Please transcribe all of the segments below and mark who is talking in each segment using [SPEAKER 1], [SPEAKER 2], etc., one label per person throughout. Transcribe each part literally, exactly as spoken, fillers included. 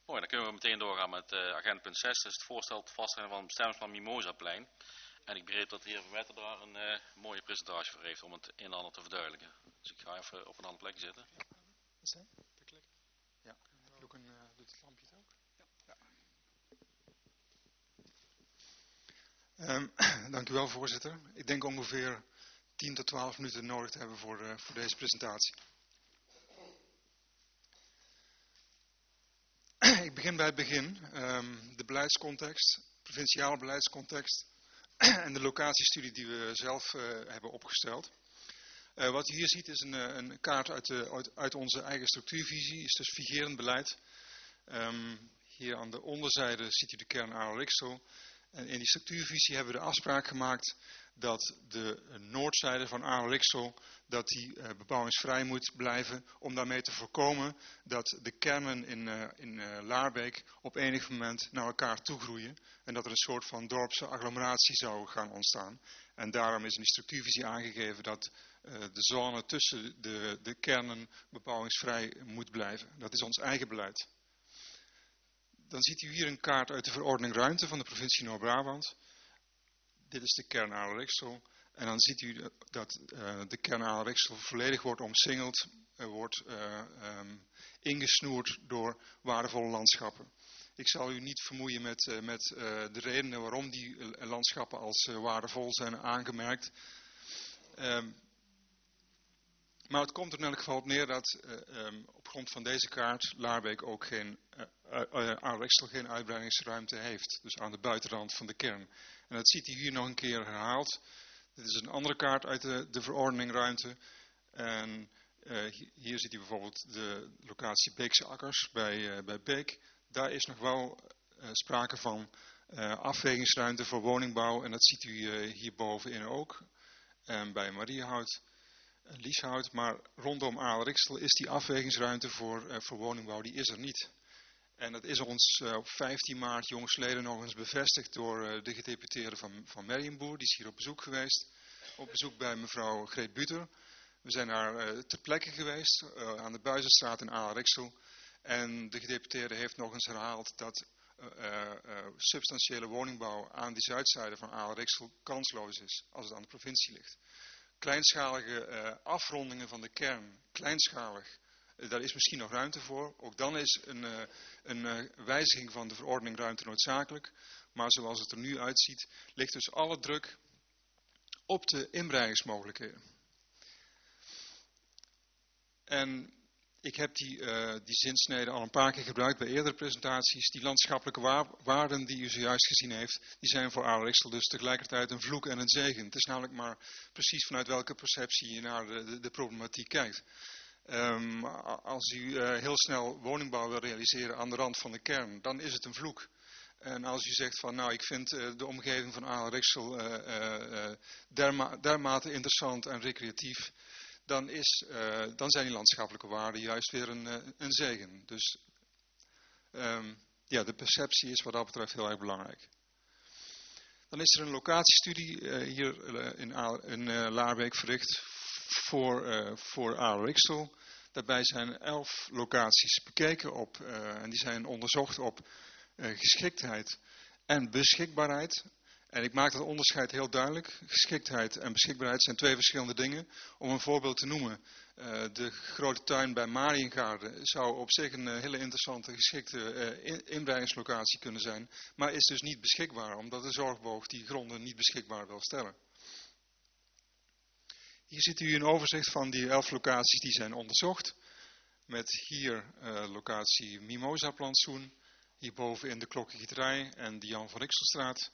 [SPEAKER 1] Mooi, dan kunnen we meteen doorgaan met uh, agenda punt zes. Dat is het voorstel tot vaststellen van het bestemmingsplan Mimosaplein. En ik begreep dat de heer Verwetter daar een uh, mooie presentatie voor heeft om het een en ander te verduidelijken. Dus ik ga even op een ander plekje zitten.
[SPEAKER 2] Is dat? Ja, doe, een, uh, doet het lampje het ook? Ja. Ja. Um, dank u wel, voorzitter. Ik denk ongeveer tien tot twaalf minuten nodig te hebben voor, uh, voor deze presentatie. Ik begin bij het begin. Um, de beleidscontext, provinciale beleidscontext en de locatiestudie die we zelf uh, hebben opgesteld. Uh, wat u hier ziet is een, een kaart uit, de, uit, uit onze eigen structuurvisie, is dus vigerend beleid. Um, hier aan de onderzijde ziet u de kern Aarle-Rixel. En in die structuurvisie hebben we de afspraak gemaakt dat de noordzijde van Aarle-Rixel dat die uh, bebouwingsvrij moet blijven, om daarmee te voorkomen dat de kernen in, uh, in uh, Laarbeek op enig moment naar elkaar toegroeien en dat er een soort van dorpse agglomeratie zou gaan ontstaan. En daarom is in die structuurvisie aangegeven dat uh, de zone tussen de, de kernen bebouwingsvrij moet blijven. Dat is ons eigen beleid. Dan ziet u hier een kaart uit de verordening ruimte van de provincie Noord-Brabant. Dit is de kern Aarle-Rixel. En dan ziet u dat uh, de kern Aarle-Rixel volledig wordt omsingeld, uh, wordt uh, um, ingesnoerd door waardevolle landschappen. Ik zal u niet vermoeien met, uh, met uh, de redenen waarom die uh, landschappen als uh, waardevol zijn aangemerkt. Um, Maar het komt er in elk geval op neer dat uh, um, op grond van deze kaart Laarbeek ook geen, uh, uh, Aarle-Rixel geen uitbreidingsruimte heeft. Dus aan de buitenrand van de kern. En dat ziet u hier nog een keer herhaald. Dit is een andere kaart uit de, de verordening ruimte. En uh, hier ziet u bijvoorbeeld de locatie Beekse Akkers bij, uh, bij Beek. Daar is nog wel uh, sprake van uh, afwegingsruimte voor woningbouw. En dat ziet u uh, hierbovenin ook. En bij Mariehout. Lieshout, maar rondom Aarle-Rixel is die afwegingsruimte voor, uh, voor woningbouw, die is er niet. En dat is ons uh, op vijftien maart jongstleden nog eens bevestigd door uh, de gedeputeerde van, van Merrienboer. Die is hier op bezoek geweest, op bezoek bij mevrouw Greet Buter. We zijn daar uh, ter plekke geweest, uh, aan de Buizenstraat in Aarle-Rixel. En de gedeputeerde heeft nog eens herhaald dat uh, uh, uh, substantiële woningbouw aan die zuidzijde van Aarle-Rixel kansloos is, als het aan de provincie ligt. Kleinschalige uh, afrondingen van de kern, kleinschalig, uh, daar is misschien nog ruimte voor. Ook dan is een, uh, een uh, wijziging van de verordening ruimte noodzakelijk. Maar zoals het er nu uitziet, ligt dus alle druk op de inbreidingsmogelijkheden. En ik heb die, uh, die zinsnede al een paar keer gebruikt bij eerdere presentaties. Die landschappelijke wa- waarden die u zojuist gezien heeft, die zijn voor Aarle-Rixel dus tegelijkertijd een vloek en een zegen. Het is namelijk maar precies vanuit welke perceptie je naar de, de, de problematiek kijkt. Um, als u uh, heel snel woningbouw wil realiseren aan de rand van de kern, dan is het een vloek. En als u zegt van nou ik vind uh, de omgeving van Aarle-Rixel uh, uh, derma- dermate interessant en recreatief, Dan, is, uh, dan zijn die landschappelijke waarden juist weer een, uh, een zegen. Dus um, ja, de perceptie is wat dat betreft heel erg belangrijk. Dan is er een locatiestudie uh, hier uh, in, A- in uh, Laarbeek verricht voor, uh, voor Aarle-Rixel. Daarbij zijn elf locaties bekeken op, uh, en die zijn onderzocht op uh, geschiktheid en beschikbaarheid. En ik maak dat onderscheid heel duidelijk. Geschiktheid en beschikbaarheid zijn twee verschillende dingen. Om een voorbeeld te noemen, uh, de grote tuin bij Mariëngaarden zou op zich een uh, hele interessante geschikte uh, in- inbreidingslocatie kunnen zijn. Maar is dus niet beschikbaar, omdat de zorgboog die gronden niet beschikbaar wil stellen. Hier ziet u een overzicht van die elf locaties die zijn onderzocht. Met hier uh, locatie Mimosa-plantsoen. Hierboven in de Klokkengieterij en de Jan van Rixelstraat.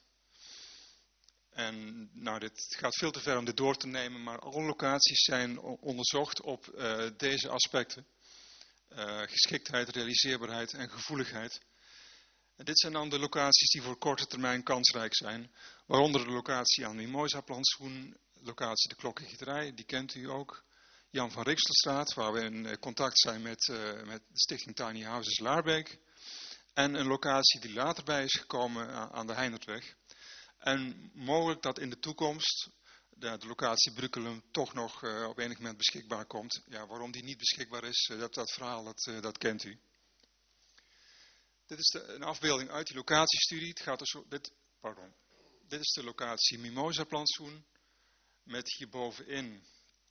[SPEAKER 2] En nou, dit gaat veel te ver om dit door te nemen, maar alle locaties zijn onderzocht op uh, deze aspecten. Uh, geschiktheid, realiseerbaarheid en gevoeligheid. En dit zijn dan de locaties die voor korte termijn kansrijk zijn. Waaronder de locatie aan Mimosa-plantsoen, locatie de Klokkengieterij, die kent u ook. Jan van Rixelstraat, waar we in contact zijn met, uh, met de stichting Tiny Houses Laarbeek. En een locatie die later bij is gekomen aan de Heindertweg. En mogelijk dat in de toekomst de, de locatie Brukkelum toch nog uh, op enig moment beschikbaar komt. Ja, waarom die niet beschikbaar is, uh, dat, dat verhaal dat, uh, dat kent u. Dit is de, een afbeelding uit die locatiestudie. Het gaat dus, dit, pardon. Dit is de locatie Mimosa-plantsoen. Met hierbovenin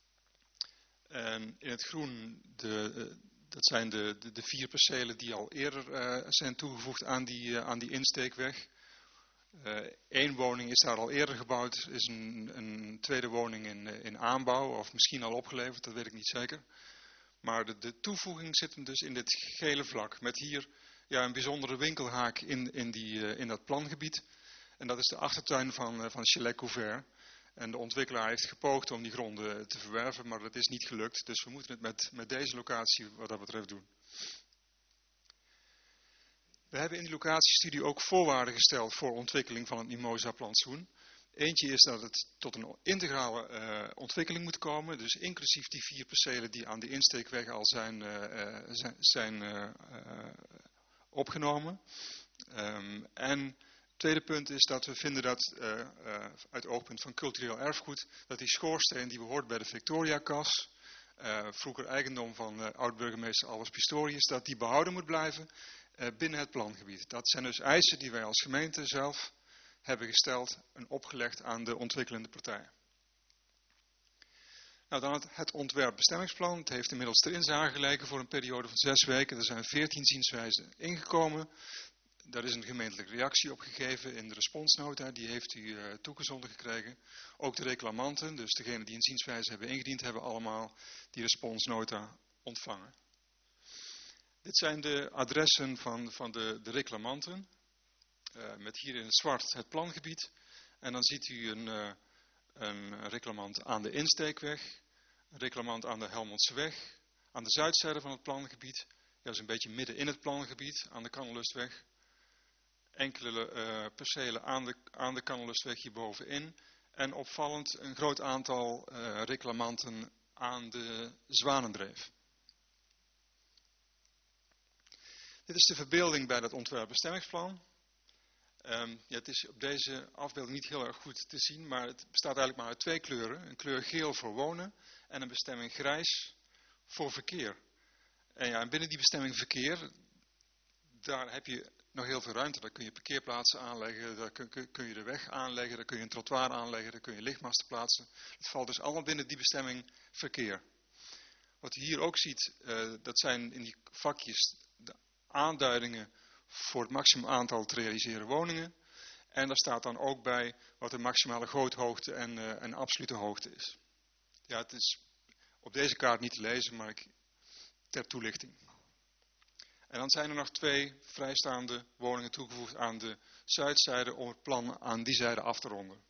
[SPEAKER 2] en in het groen, de, dat zijn de, de, de vier percelen die al eerder uh, zijn toegevoegd aan die, uh, aan die insteekweg. Eén uh, woning is daar al eerder gebouwd, is een, een tweede woning in, in aanbouw of misschien al opgeleverd, dat weet ik niet zeker. Maar de, de toevoeging zit hem dus in dit gele vlak, met hier ja, een bijzondere winkelhaak in, in, die, uh, in dat plangebied. En dat is de achtertuin van, uh, van Chalet Couvert. En de ontwikkelaar heeft gepoogd om die gronden te verwerven, maar dat is niet gelukt. Dus we moeten het met, met deze locatie wat dat betreft doen. We hebben in die locatiestudie ook voorwaarden gesteld voor ontwikkeling van het Mimosa-plantsoen. Eentje is dat het tot een integrale uh, ontwikkeling moet komen, dus inclusief die vier percelen die aan de insteekweg al zijn, uh, zijn, zijn uh, uh, opgenomen. Um, en het tweede punt is dat we vinden dat, uh, uh, uit het oogpunt van cultureel erfgoed, dat die schoorsteen die behoort bij de Victoriakas, uh, vroeger eigendom van uh, oud-burgemeester Albers Pistorius, dat die behouden moet blijven uh, binnen het plangebied. Dat zijn dus eisen die wij als gemeente zelf hebben gesteld en opgelegd aan de ontwikkelende partijen. Nou, dan het, het ontwerpbestemmingsplan. Het heeft inmiddels ter inzage gelegen voor een periode van zes weken. Er zijn veertien zienswijzen ingekomen. Daar is een gemeentelijke reactie op gegeven in de responsnota. Die heeft u uh, toegezonden gekregen. Ook de reclamanten, dus degenen die een zienswijze hebben ingediend, hebben allemaal die responsnota ontvangen. Dit zijn de adressen van, van de, de reclamanten. Uh, met hier in het zwart het plangebied. En dan ziet u een, uh, een reclamant aan de insteekweg. Een reclamant aan de Helmondseweg. Aan de zuidzijde van het plangebied. Ja, dus een beetje midden in het plangebied, aan de Kannelustweg. Enkele uh, percelen aan de, aan de Kannelustweg hierbovenin. En opvallend een groot aantal uh, reclamanten aan de Zwanendreef. Dit is de verbeelding bij dat ontwerpbestemmingsplan. Um, ja, het is op deze afbeelding niet heel erg goed te zien, maar het bestaat eigenlijk maar uit twee kleuren. Een kleur geel voor wonen en een bestemming grijs voor verkeer. En ja, binnen die bestemming verkeer, daar heb je nog heel veel ruimte. Daar kun je parkeerplaatsen aanleggen, daar kun, kun, kun je de weg aanleggen, daar kun je een trottoir aanleggen, daar kun je lichtmasten plaatsen. Het valt dus allemaal binnen die bestemming verkeer. Wat u hier ook ziet, uh, dat zijn in die vakjes de aanduidingen voor het maximum aantal te realiseren woningen. En daar staat dan ook bij wat de maximale goothoogte en, uh, en absolute hoogte is. Ja, het is op deze kaart niet te lezen, maar ik, ter toelichting. En dan zijn er nog twee vrijstaande woningen toegevoegd aan de zuidzijde om het plan aan die zijde af te ronden.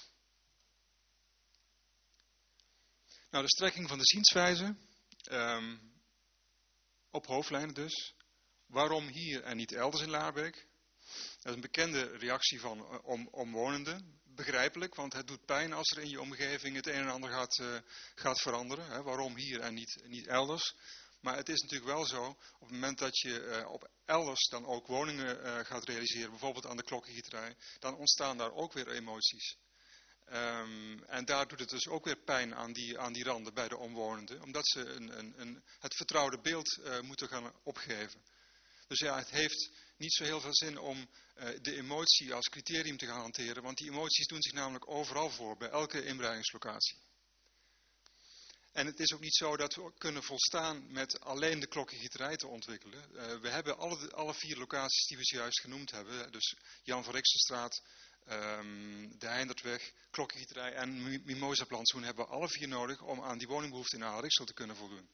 [SPEAKER 2] Nou, de strekking van de zienswijze, um, op hoofdlijnen dus. Waarom hier en niet elders in Laarbeek? Dat is een bekende reactie van uh, om, omwonenden. Begrijpelijk, want het doet pijn als er in je omgeving het een en ander gaat, uh, gaat veranderen. Hè? Waarom hier en niet, niet elders? Maar het is natuurlijk wel zo, op het moment dat je uh, op elders dan ook woningen uh, gaat realiseren, bijvoorbeeld aan de klokkengieterij, dan ontstaan daar ook weer emoties. Um, en daar doet het dus ook weer pijn aan die, aan die randen bij de omwonenden, omdat ze een, een, een, het vertrouwde beeld uh, moeten gaan opgeven. Dus ja, het heeft niet zo heel veel zin om uh, de emotie als criterium te gaan hanteren, want die emoties doen zich namelijk overal voor, bij elke inbreidingslocatie. En het is ook niet zo dat we kunnen volstaan met alleen de klokkengieterij te ontwikkelen. Uh, we hebben alle, alle vier locaties die we zojuist genoemd hebben, dus Jan van Riksenstraat, um, de Heindertweg, klokkengieterij en Mimosa-plantsoen, hebben we alle vier nodig om aan die woningbehoefte in Aalriksel te kunnen voldoen.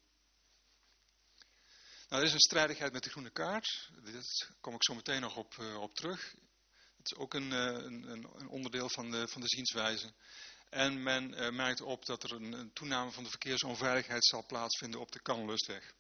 [SPEAKER 2] Nou, er is een strijdigheid met de groene kaart. Daar kom ik zo meteen nog op, uh, op terug. Het is ook een, uh, een, een onderdeel van de, van de zienswijze. En men uh, merkt op dat er een, een toename van de verkeersonveiligheid zal plaatsvinden op de Kannelustweg.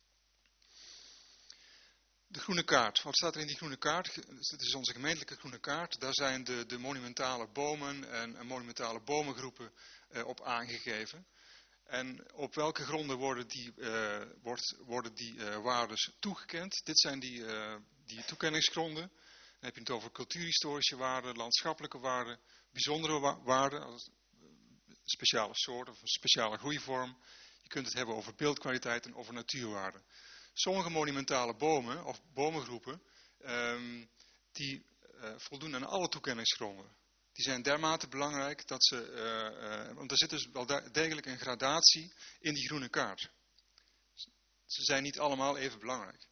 [SPEAKER 2] De groene kaart. Wat staat er in die groene kaart? Dit is onze gemeentelijke groene kaart. Daar zijn de, de monumentale bomen en, en monumentale bomengroepen uh, op aangegeven. En op welke gronden worden die, uh, wordt, worden die uh, waardes toegekend? Dit zijn die, uh, die toekenningsgronden. Dan heb je het over cultuurhistorische waarden, landschappelijke waarden, bijzondere wa waarden, als een speciale soort of een speciale groeivorm. Je kunt het hebben over beeldkwaliteit en over natuurwaarden. Sommige monumentale bomen of bomengroepen um, die uh, voldoen aan alle toekenningsgronden. Die zijn dermate belangrijk dat ze, uh, uh, want er zit dus wel degelijk een gradatie in die groene kaart. Ze zijn niet allemaal even belangrijk.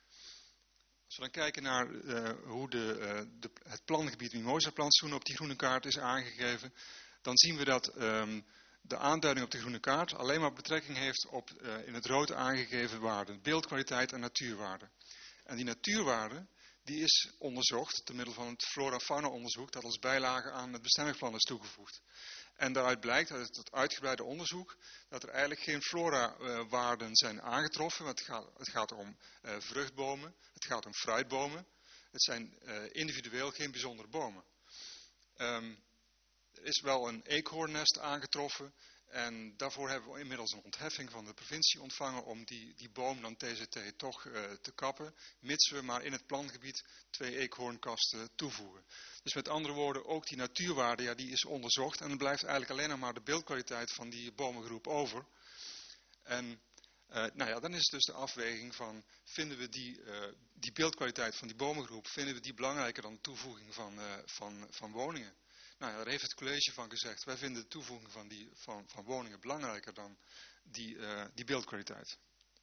[SPEAKER 2] Als we dan kijken naar uh, hoe de, uh, de, het plangebied Mimosa-plantsoen op die groene kaart is aangegeven, dan zien we dat um, de aanduiding op de groene kaart alleen maar betrekking heeft op uh, in het rood aangegeven waarden, beeldkwaliteit en natuurwaarde. En die natuurwaarde die is onderzocht door middel van het flora-fauna onderzoek dat als bijlage aan het bestemmingsplan is toegevoegd. En daaruit blijkt uit het uitgebreide onderzoek dat er eigenlijk geen flora-waarden zijn aangetroffen. Het gaat, het gaat om uh, vruchtbomen, het gaat om fruitbomen. Het zijn uh, individueel geen bijzondere bomen. Um, er is wel een eekhoornnest aangetroffen en daarvoor hebben we inmiddels een ontheffing van de provincie ontvangen om die, die boom dan T Z T toch uh, te kappen, mits we maar in het plangebied twee eekhoornkasten toevoegen. Dus met andere woorden, ook die natuurwaarde, ja, die is onderzocht en er blijft eigenlijk alleen nog maar de beeldkwaliteit van die bomengroep over. En uh, nou ja, dan is het dus de afweging van, vinden we die, uh, die beeldkwaliteit van die bomengroep, vinden we die belangrijker dan de toevoeging van, uh, van, van woningen? Nou ja, daar heeft het college van gezegd, wij vinden de toevoeging van, die, van, van woningen belangrijker dan die, uh, die beeldkwaliteit.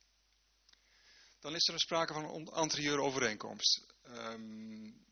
[SPEAKER 2] Dan is er een sprake van een anterieure overeenkomst. Um,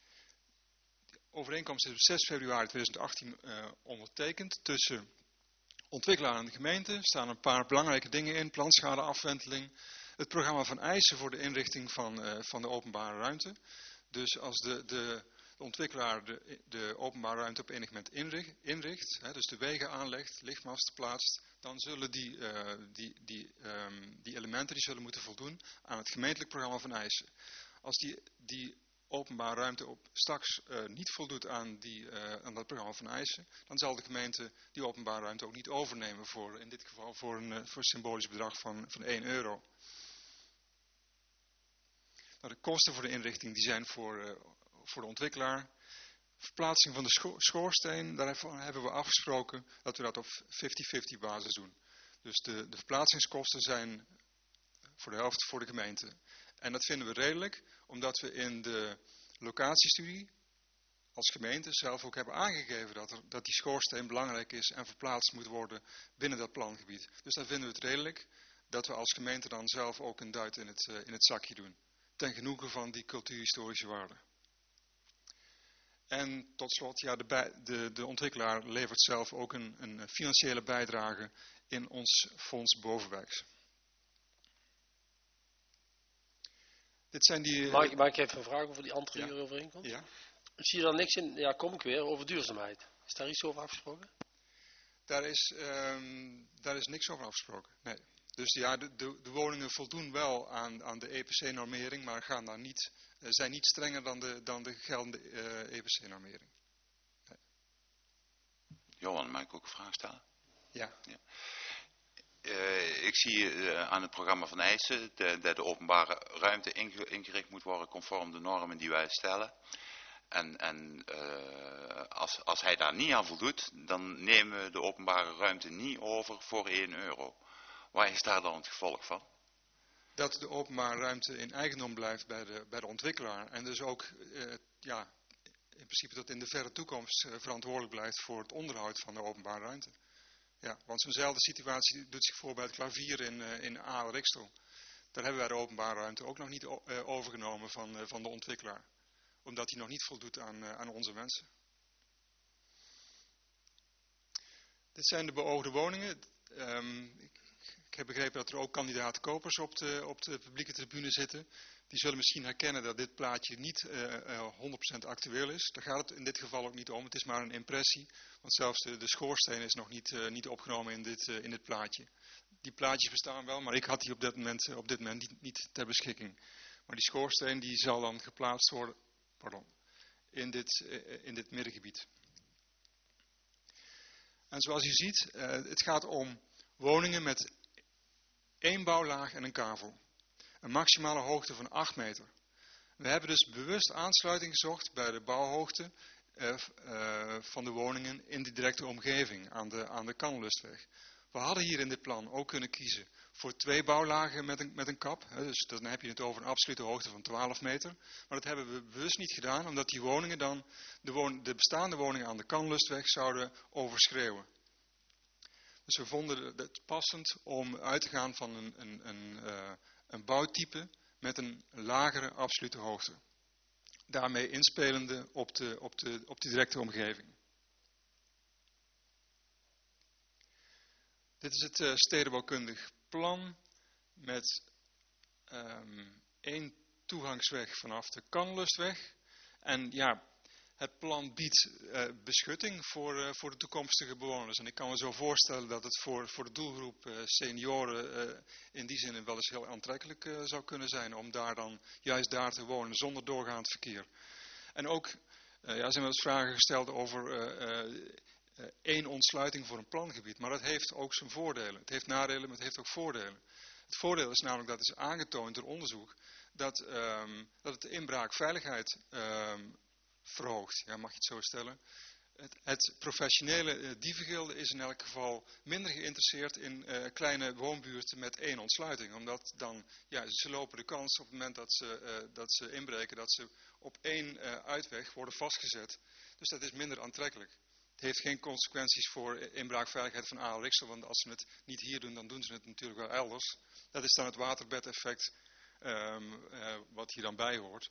[SPEAKER 2] de overeenkomst is op zes februari tweeduizend achttien uh, ondertekend tussen ontwikkelaar en de gemeente. Er staan een paar belangrijke dingen in, planschadeafwenteling, het programma van eisen voor de inrichting van, uh, van de openbare ruimte. Dus als de... de de ontwikkelaar de, de openbare ruimte op enig moment inricht, inricht hè, dus de wegen aanlegt, lichtmasten plaatst, dan zullen die, uh, die, die, um, die elementen die zullen moeten voldoen aan het gemeentelijk programma van eisen. Als die, die openbare ruimte op straks uh, niet voldoet aan, die, uh, aan dat programma van eisen, dan zal de gemeente die openbare ruimte ook niet overnemen voor, in dit geval voor een, uh, voor een symbolisch bedrag van, van één euro. Nou, de kosten voor de inrichting die zijn voor... Uh, voor de ontwikkelaar. Verplaatsing van de scho schoorsteen, daarvan hebben we afgesproken dat we dat op vijftig vijftig basis doen. Dus de, de verplaatsingskosten zijn voor de helft voor de gemeente. En dat vinden we redelijk, omdat we in de locatiestudie als gemeente zelf ook hebben aangegeven dat, er, dat die schoorsteen belangrijk is en verplaatst moet worden binnen dat plangebied. Dus dan vinden we het redelijk dat we als gemeente dan zelf ook een duit in het, uh, in het zakje doen. Ten genoegen van die cultuurhistorische waarde. En tot slot, ja, de, bij, de, de ontwikkelaar levert zelf ook een, een financiële bijdrage in ons fonds Bovenwijks. Dit zijn die...
[SPEAKER 3] Mag, mag ik even een vraag over die anterieure
[SPEAKER 2] ja.
[SPEAKER 3] overeenkomst?
[SPEAKER 2] Ja.
[SPEAKER 3] Ik zie daar niks in, ja, kom ik weer, over duurzaamheid. Is daar iets over afgesproken?
[SPEAKER 2] Daar is, um, daar is niks over afgesproken, nee. Dus ja, de, de, de woningen voldoen wel aan, aan de E P C-normering, maar gaan daar niet, uh, zijn niet strenger dan de, dan de geldende uh, E P C-normering. Nee.
[SPEAKER 4] Johan, mag ik ook een vraag stellen?
[SPEAKER 2] Ja.
[SPEAKER 4] ja. Uh, ik zie uh, aan het programma van eisen dat de, de openbare ruimte inge, ingericht moet worden conform de normen die wij stellen. En, en uh, als, als hij daar niet aan voldoet, dan nemen we de openbare ruimte niet over voor één euro. Waar is daar dan het gevolg van?
[SPEAKER 2] Dat de openbare ruimte in eigendom blijft bij de, bij de ontwikkelaar. En dus ook uh, ja, in principe tot in de verre toekomst uh, verantwoordelijk blijft voor het onderhoud van de openbare ruimte. Ja, want zo'nzelfde situatie doet zich voor bij het klavier in, uh, in Aal-Rixtel. Daar hebben wij de openbare ruimte ook nog niet uh, overgenomen van, uh, van de ontwikkelaar. Omdat die nog niet voldoet aan, uh, aan onze wensen. Dit zijn de beoogde woningen. Um, ik, ik heb begrepen dat er ook kandidaat-kopers op de, op de publieke tribune zitten. Die zullen misschien herkennen dat dit plaatje niet uh, uh, honderd procent actueel is. Daar gaat het in dit geval ook niet om. Het is maar een impressie. Want zelfs de, de schoorsteen is nog niet, uh, niet opgenomen in dit, uh, in dit plaatje. Die plaatjes bestaan wel, maar ik had die op dit moment, uh, op dit moment niet, niet ter beschikking. Maar die schoorsteen die zal dan geplaatst worden pardon, in, dit, uh, in dit middengebied. En zoals u ziet, uh, het gaat om woningen met één bouwlaag en een kavel. Een maximale hoogte van acht meter. We hebben dus bewust aansluiting gezocht bij de bouwhoogte uh, uh, van de woningen in de directe omgeving aan de, aan de Kannellustweg. We hadden hier in dit plan ook kunnen kiezen voor twee bouwlagen met een, met een kap. Hè, dus dan heb je het over een absolute hoogte van twaalf meter. Maar dat hebben we bewust niet gedaan, omdat die woningen dan de, won de bestaande woningen aan de Kanlustweg zouden overschreeuwen. Dus we vonden het passend om uit te gaan van een, een, een, uh, een bouwtype met een lagere absolute hoogte. Daarmee inspelende op de, op de, op de directe omgeving. Dit is het uh, stedenbouwkundig plan met um, één toegangsweg vanaf de Kanlustweg. En ja, het plan biedt uh, beschutting voor, uh, voor de toekomstige bewoners. En ik kan me zo voorstellen dat het voor, voor de doelgroep uh, senioren uh, in die zin wel eens heel aantrekkelijk uh, zou kunnen zijn om daar dan juist daar te wonen zonder doorgaand verkeer. En ook uh, ja, zijn wel eens vragen gesteld over uh, uh, uh, één ontsluiting voor een plangebied. Maar dat heeft ook zijn voordelen. Het heeft nadelen, maar het heeft ook voordelen. Het voordeel is namelijk, dat is aangetoond door onderzoek, dat, um, dat het de inbraakveiligheid um, verhoogt. Ja, mag je het zo stellen. Het, het professionele uh, dievengilde is in elk geval minder geïnteresseerd in uh, kleine woonbuurten met één ontsluiting. Omdat dan, ja, ze lopen de kans op het moment dat ze, uh, dat ze inbreken, dat ze op één uh, uitweg worden vastgezet. Dus dat is minder aantrekkelijk. Het heeft geen consequenties voor inbraakveiligheid van Aalriksel, want als ze het niet hier doen, dan doen ze het natuurlijk wel elders. Dat is dan het waterbedeffect um, uh, wat hier dan bij hoort.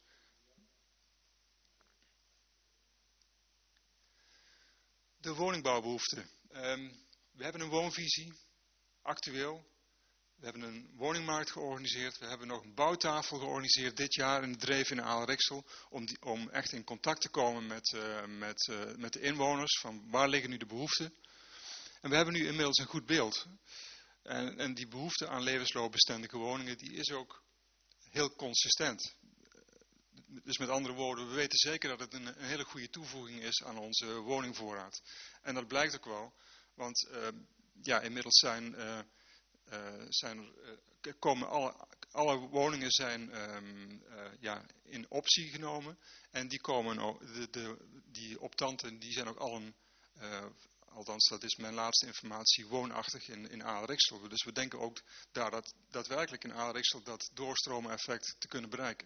[SPEAKER 2] De woningbouwbehoefte. Um, we hebben een woonvisie, actueel. We hebben een woningmarkt georganiseerd. We hebben nog een bouwtafel georganiseerd dit jaar in de Dreef in Aalriksel. Om, die, om echt in contact te komen met, uh, met, uh, met de inwoners. Van waar liggen nu de behoeften. En we hebben nu inmiddels een goed beeld. En, en die behoefte aan levensloopbestendige woningen, die is ook heel consistent. Dus met andere woorden, we weten zeker dat het een, een hele goede toevoeging is aan onze woningvoorraad. En dat blijkt ook wel, want uh, ja, inmiddels zijn, uh, uh, zijn er, uh, komen alle, alle woningen zijn um, uh, ja, in optie genomen. En die, komen, de, de, die optanten die zijn ook allen, uh, althans dat is mijn laatste informatie, woonachtig in, in Aalriksel. Dus we denken ook daar dat daadwerkelijk in Aalriksel dat doorstromen effect te kunnen bereiken.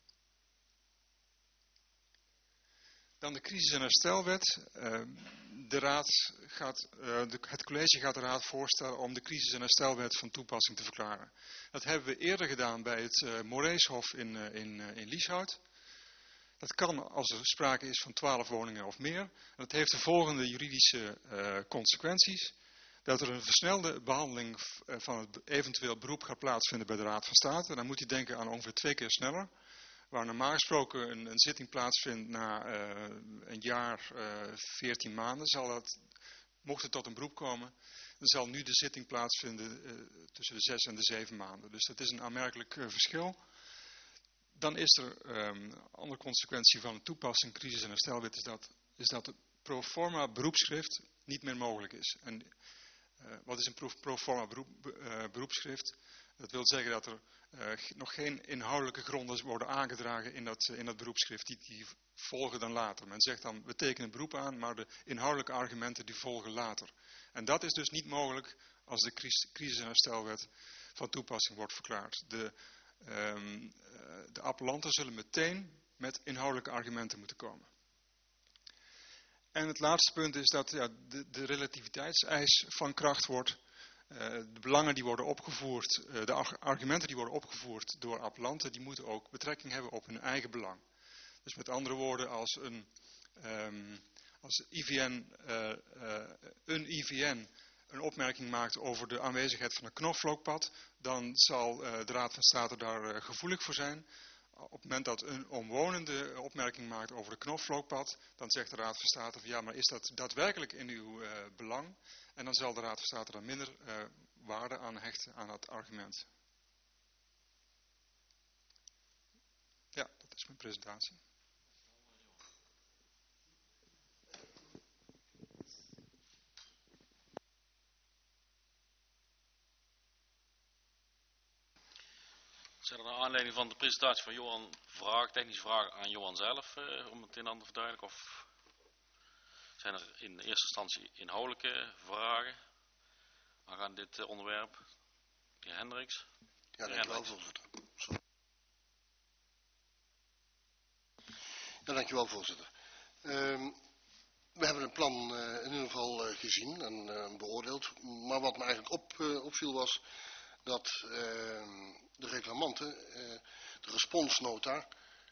[SPEAKER 2] Dan de crisis- en herstelwet. Uh, de raad gaat, uh, de, het college gaat de raad voorstellen om de crisis- en herstelwet van toepassing te verklaren. Dat hebben we eerder gedaan bij het uh, Moreeshof in, uh, in, uh, in Lieshout. Dat kan als er sprake is van twaalf woningen of meer. En dat heeft de volgende juridische uh, consequenties. Dat er een versnelde behandeling van het eventueel beroep gaat plaatsvinden bij de Raad van State. Dan moet je denken aan ongeveer twee keer sneller. Waar normaal gesproken een, een zitting plaatsvindt na uh, een jaar, uh, veertien maanden, zal dat, mocht het tot een beroep komen, dan zal nu de zitting plaatsvinden uh, tussen de zes en de zeven maanden. Dus dat is een aanmerkelijk uh, verschil. Dan is er um, een andere consequentie van de toepassing crisis- en herstelwet, is dat, is dat het pro forma beroepsschrift niet meer mogelijk is. En uh, wat is een pro, pro forma beroep, uh, beroepsschrift? Dat wil zeggen dat er uh, nog geen inhoudelijke gronden worden aangedragen in dat, uh, in dat beroepsschrift. Die, die volgen dan later. Men zegt dan, we tekenen beroep aan, maar de inhoudelijke argumenten die volgen later. En dat is dus niet mogelijk als de crisis- en herstelwet van toepassing wordt verklaard. De, um, uh, de appellanten zullen meteen met inhoudelijke argumenten moeten komen. En het laatste punt is dat ja, de, de relativiteitseis van kracht wordt. Uh, de belangen die worden opgevoerd, uh, de argumenten die worden opgevoerd door appellanten, die moeten ook betrekking hebben op hun eigen belang. Dus met andere woorden, als een, um, als I V N, uh, uh, een I V N een opmerking maakt over de aanwezigheid van een knoflookpad, dan zal uh, de Raad van State daar uh, gevoelig voor zijn. Op het moment dat een omwonende opmerking maakt over de knoflookpad, dan zegt de Raad van State van ja, maar is dat daadwerkelijk in uw uh, belang? En dan zal de Raad van State er minder uh, waarde aan hechten aan dat argument. Ja, dat is mijn presentatie.
[SPEAKER 1] Zijn er naar aanleiding van de presentatie van Johan vragen, technische vragen aan Johan zelf, uh, om het een en ander te verduidelijken? Of zijn er in eerste instantie inhoudelijke vragen aangaande dit uh, onderwerp? De heer Hendricks.
[SPEAKER 5] Ja, dankjewel, voorzitter. Sorry. Ja, dankjewel, voorzitter. Um, we hebben het plan uh, in ieder geval uh, gezien en uh, beoordeeld. Maar wat me eigenlijk op, uh, opviel was dat uh, de reclamanten, uh, de responsnota,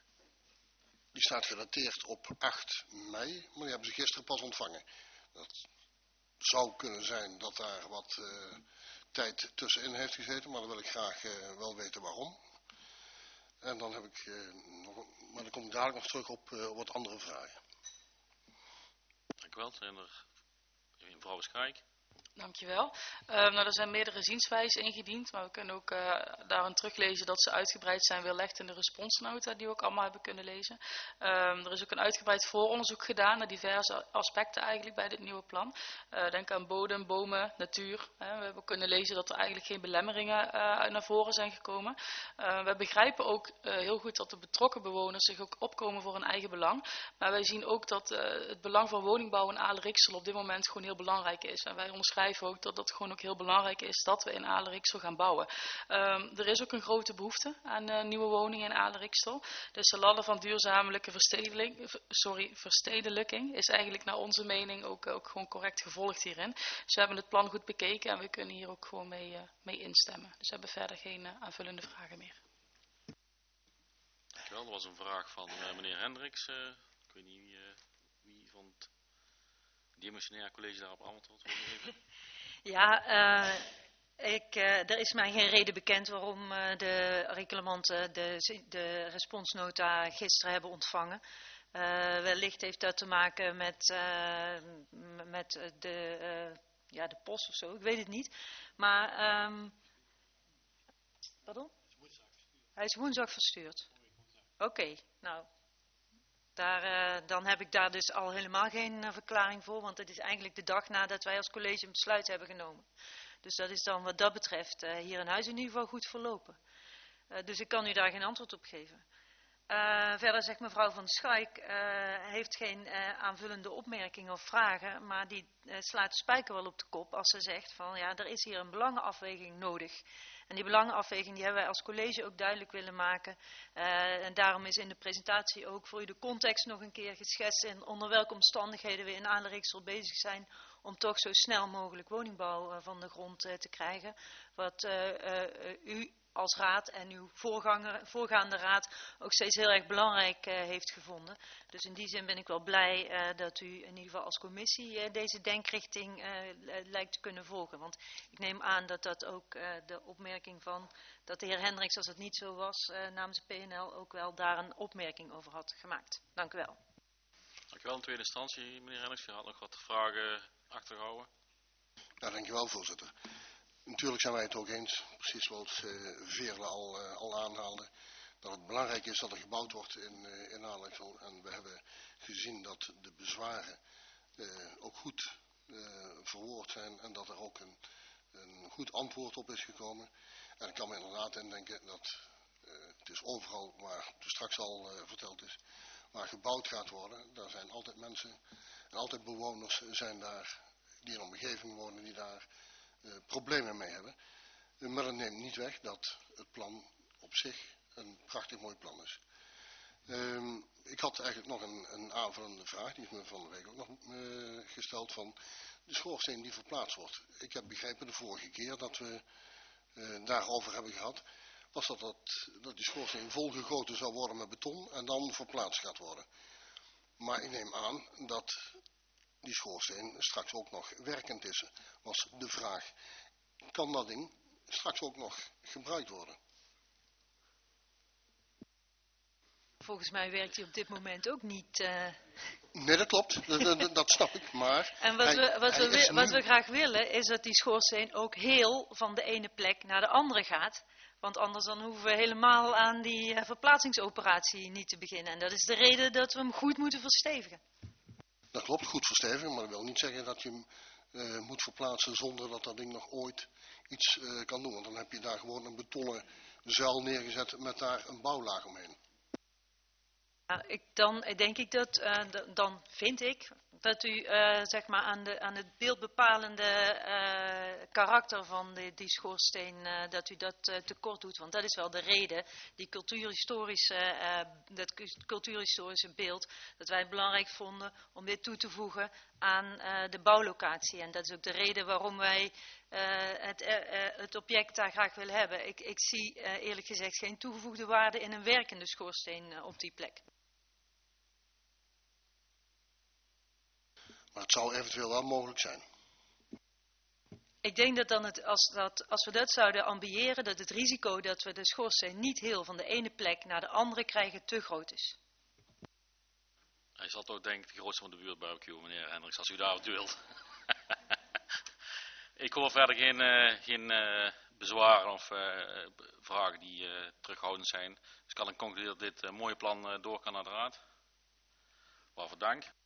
[SPEAKER 5] die staat gedateerd op acht mei, maar die hebben ze gisteren pas ontvangen. Dat zou kunnen zijn dat daar wat uh, tijd tussenin heeft gezeten, maar dan wil ik graag uh, wel weten waarom. En dan heb ik uh, nog, maar dan kom ik dadelijk nog terug op uh, wat andere vragen.
[SPEAKER 1] Dank u wel. Zijn er mevrouw Schaik?
[SPEAKER 6] Dankjewel. Uh, nou, er zijn meerdere zienswijzen ingediend, maar we kunnen ook uh, daarin teruglezen dat ze uitgebreid zijn weerlegd in de responsnota, die we ook allemaal hebben kunnen lezen. Uh, er is ook een uitgebreid vooronderzoek gedaan naar diverse aspecten eigenlijk bij dit nieuwe plan. Uh, denk aan bodem, bomen, natuur. Hè. We hebben ook kunnen lezen dat er eigenlijk geen belemmeringen uh, naar voren zijn gekomen. Uh, we begrijpen ook uh, heel goed dat de betrokken bewoners zich ook opkomen voor hun eigen belang. Maar wij zien ook dat uh, het belang van woningbouw in Aalen-Riksel op dit moment gewoon heel belangrijk is. En wij onderschrijven ook dat het gewoon ook heel belangrijk is dat we in Aalen-Riksel gaan bouwen. Um, er is ook een grote behoefte aan uh, nieuwe woningen in Aalen-Riksel. De saladden van duurzamelijke verstedelijking, sorry, verstedelijking is eigenlijk naar onze mening ook, ook gewoon correct gevolgd hierin. Dus we hebben het plan goed bekeken en we kunnen hier ook gewoon mee, uh, mee instemmen. Dus we hebben verder geen uh, aanvullende vragen meer.
[SPEAKER 1] Dankjewel. Er was een vraag van uh, meneer Hendricks. Uh, ik weet niet wie, uh, wie van het demissionair college daarop antwoord wil geven.
[SPEAKER 7] Ja, uh, ik, uh, er is mij geen reden bekend waarom uh, de reclamanten de, de responsnota gisteren hebben ontvangen. Uh, wellicht heeft dat te maken met, uh, met de, uh, ja, de post of zo, ik weet het niet. Maar, um, pardon? Hij is woensdag verstuurd. Oké, okay, nou... Daar, uh, dan heb ik daar dus al helemaal geen uh, verklaring voor, want het is eigenlijk de dag nadat wij als college een besluit hebben genomen. Dus dat is dan wat dat betreft uh, hier in huis in ieder geval goed verlopen. Uh, dus ik kan u daar geen antwoord op geven. Uh, verder zegt mevrouw Van Schaik, uh, heeft geen uh, aanvullende opmerkingen of vragen, maar die uh, slaat de spijker wel op de kop als ze zegt van ja, er is hier een belangenafweging nodig. En die belangenafweging die hebben wij als college ook duidelijk willen maken. Uh, en daarom is in de presentatie ook voor u de context nog een keer geschetst in onder welke omstandigheden we in Aalen-Riksel bezig zijn om toch zo snel mogelijk woningbouw uh, van de grond uh, te krijgen. Wat uh, uh, u als raad en uw voorganger, voorgaande raad ook steeds heel erg belangrijk uh, heeft gevonden. Dus in die zin ben ik wel blij uh, dat u in ieder geval als commissie uh, deze denkrichting uh, lijkt te kunnen volgen. Want ik neem aan dat dat ook uh, de opmerking van dat de heer Hendricks, als het niet zo was, uh, namens P N L ook wel daar een opmerking over had gemaakt. Dank u wel.
[SPEAKER 1] Dank u wel. In tweede instantie, meneer Hendricks, u had nog wat vragen achtergehouden.
[SPEAKER 5] Ja, dank u wel, voorzitter. Natuurlijk zijn wij het ook eens, precies wat uh, Veerle al, uh, al aanhaalde, dat het belangrijk is dat er gebouwd wordt in, uh, in Aalen-Riksel. En we hebben gezien dat de bezwaren uh, ook goed uh, verwoord zijn en dat er ook een, een goed antwoord op is gekomen. En ik kan me inderdaad indenken dat uh, het is overal waar het straks al uh, verteld is, waar gebouwd gaat worden. Daar zijn altijd mensen en altijd bewoners zijn daar die in een omgeving wonen die daar Uh, problemen mee hebben. Uh, maar dat neemt niet weg dat het plan op zich een prachtig mooi plan is. Uh, ik had eigenlijk nog een, een aanvullende vraag, die is me van de week ook nog uh, gesteld, van de schoorsteen die verplaatst wordt. Ik heb begrepen de vorige keer dat we uh, daarover hebben gehad, was dat, dat, dat die schoorsteen volgegoten zou worden met beton en dan verplaatst gaat worden. Maar ik neem aan dat die schoorsteen straks ook nog werkend is, was de vraag. Kan dat ding straks ook nog gebruikt worden?
[SPEAKER 7] Volgens mij werkt hij op dit moment ook niet. Uh...
[SPEAKER 5] Nee, dat klopt. Dat, dat, dat snap ik. Maar
[SPEAKER 7] en wat,
[SPEAKER 5] hij,
[SPEAKER 7] we, wat, we,
[SPEAKER 5] we,
[SPEAKER 7] wat
[SPEAKER 5] nu...
[SPEAKER 7] we graag willen is dat die schoorsteen ook heel van de ene plek naar de andere gaat. Want anders dan hoeven we helemaal aan die uh, verplaatsingsoperatie niet te beginnen. En dat is de reden dat we hem goed moeten verstevigen.
[SPEAKER 5] Dat klopt, goed verstevigen, maar dat wil niet zeggen dat je hem uh, moet verplaatsen zonder dat dat ding nog ooit iets uh, kan doen. Want dan heb je daar gewoon een betonnen zuil neergezet met daar een bouwlaag omheen.
[SPEAKER 7] Ja, ik, dan denk ik dat, uh, d- dan vind ik dat u uh, zeg maar aan, de, aan het beeldbepalende uh, karakter van de, die schoorsteen, uh, dat u dat uh, tekort doet. Want dat is wel de reden, die cultuurhistorische, uh, dat cultuurhistorische beeld, dat wij het belangrijk vonden om dit toe te voegen aan uh, de bouwlocatie. En dat is ook de reden waarom wij uh, het, uh, het object daar graag willen hebben. Ik, ik zie uh, eerlijk gezegd geen toegevoegde waarde in een werkende schoorsteen uh, op die plek.
[SPEAKER 5] Maar het zou eventueel wel mogelijk zijn.
[SPEAKER 7] Ik denk dat, dan het, als, dat als we dat zouden ambiëren, dat het risico dat we de schoorsteen niet heel van de ene plek naar de andere krijgen te groot is.
[SPEAKER 1] Hij zal toch denk ik de grootste van de buurt barbecue, meneer Hendricks, als u daar wat wilt. Ik hoor verder geen, uh, geen uh, bezwaren of uh, vragen die uh, terughoudend zijn. Dus ik kan dan concluderen dat dit uh, mooie plan uh, door kan naar de raad. Waarvoor dank.